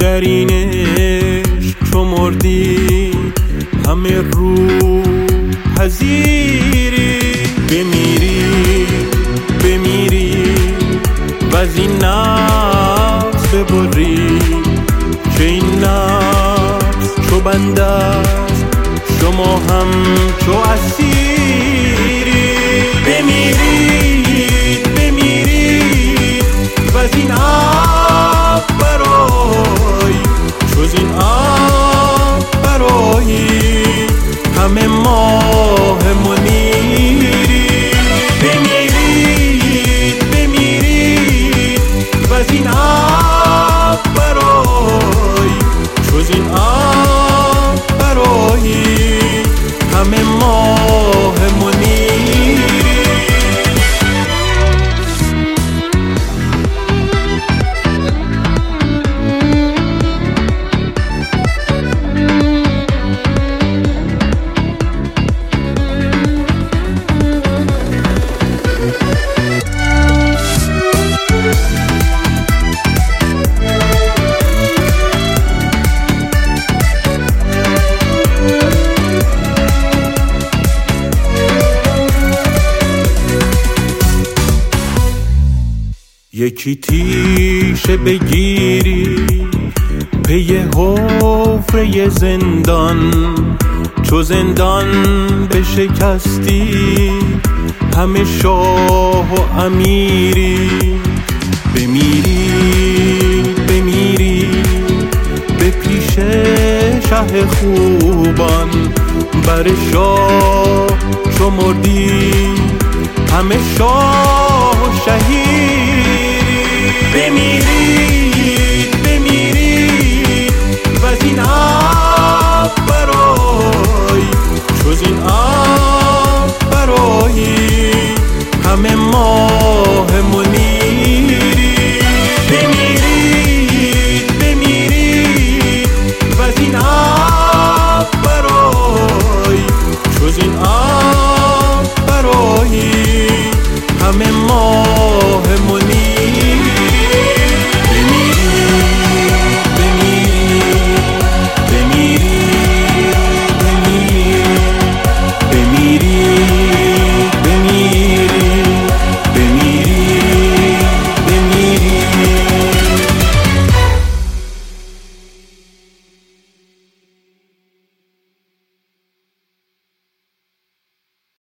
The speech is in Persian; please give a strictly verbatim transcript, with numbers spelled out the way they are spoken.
در این عشق چو مردی همه رو پذیری، بمیری بمیری و از این نفس ببری، که این نفس چو بنده است شما هم چو اسیری. بمیرید بمیرید و از این آب برای، جز این آب برای همه ماه منیری. بمیرید بمیرید و از این آب برای، جز این آب برای همه ماه منیری. یکی تیشه بگیری پی حفره زندان، چو زندان بشکستی همه شاه و امیری. بمیری بمیری به پیش شه خوبان، بر شاه چو مردی همه شاه و شهیری. بمیری